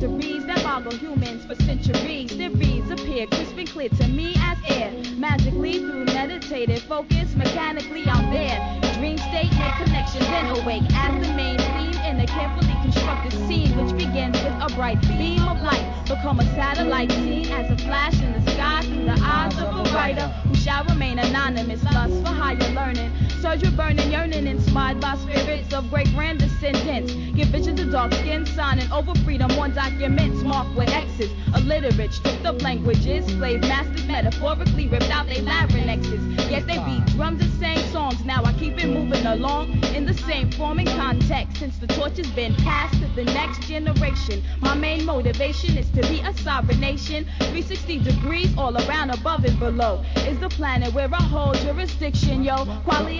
mysteries that boggle humans for centuries. Theories appear crisp and clear to me as air. Magically through meditative focus, mechanically I'm there. Dream state, make connections, then awake as the main theme in a carefully constructed scene, which begins with a bright beam of light. Become a satellite seen as a flash in the sky through the eyes of a writer who shall remain anonymous. Lust for higher learning, surge with burning yearning, inspired by spirits of great grand descendants. Give visions of dark skin, signing over freedom on documents marked with X's. Illiterate, stripped of languages, slave masters metaphorically ripped out their larynxes. Yet they beat drums and sang songs. Now I keep it moving along in the same form and context, since the torch has been passed to the next generation. My main motivation is to be a sovereign nation. 360 degrees all around, above and below is the planet where I hold jurisdiction, yo. Quality